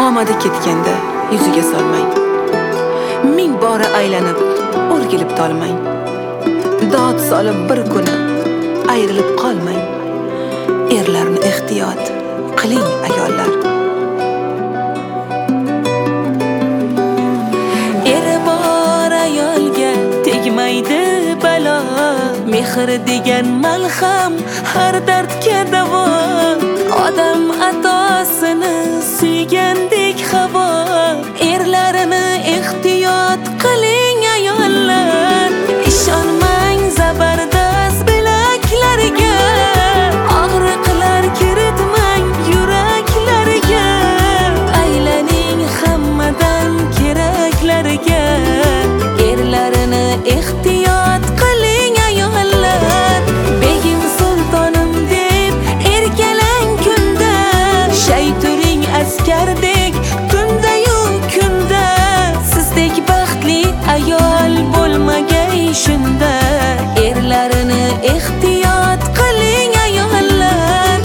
omadi ketganda yuziga solmang. Ming bora aylanib o'rgilib tolmang. Dod solib bir kuni ayrilib qolmang. Erlarni ehtiyot qiling ayollar. Eri bor ayolga tegmaydi balo. Mehr degan malham har dardga davo. Odam atosini suygandek havo. Erlarini ehtiyot qiling ayollar. Ishonmang zabardast bilaklarga. Og'riqlar kiritmang yuraklarga. Aylaning hammadan keraklarga. Erlarini ehtiyot qiling ayollar. Begim sultonim deb erkalang kunda. Shay turing askardek tunda-yu kunda. Sizdek baxtli ayol bo'lmagay shunda. Erlarini ehtiyot qiling ayollar.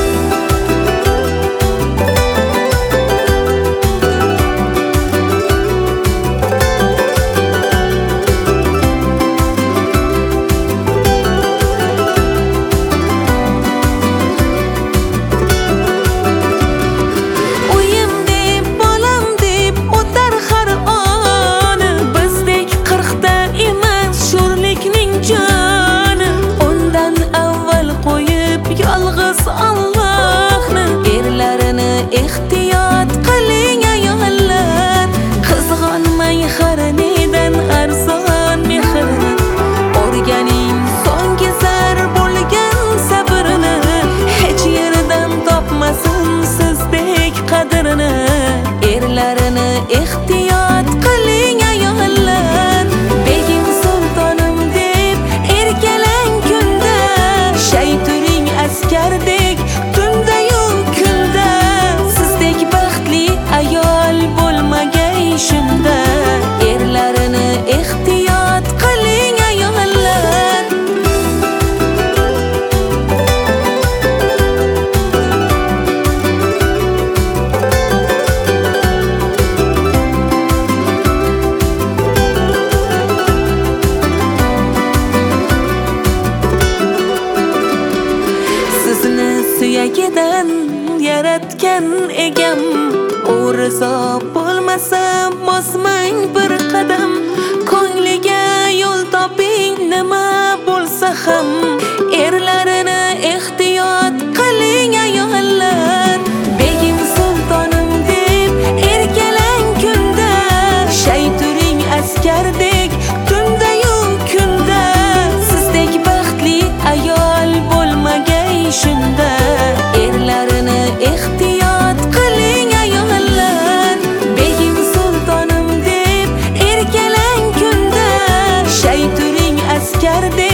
Uyim deb, bolam deb o'tar har on. Bizdek 40 ta emas sho'rlikning joni. Undan avval qo'yib yolg'iz Allohni. Erlarini ehtiyot qiling ayollar. Qizg'onmang har nedan arzon mehrini. O'rganing so'nggi zar bo'lgan sabrni. Hech yerdan topmasin sizdek qadrini. Erlarini ehtiyot qiling ayollar. Begim sultonim deb erkalang kunda. Shay turing askardek tunda-yu kunda. Sizdek baxtli ayol bo'lmagay shunda. Erlarini ehtiyot qiling ayollar. Sizni suyagidan yaratgan egam. U rizo bo'lmasa bosmang bir qadam. Ko'ngliga yo'l toping nima bo'lsa ham. Erlarini ehtiyot qiling ayollar. Begim sultonim deb erkalang kunda. Shay turing askardek tunda-yu kunda. Sizdek baxtli ayol bo'lmagay shunda. Erlarini ehtiyot qiling ayollar. Begim sultonim deb erkalang kunda. Shay turing askardek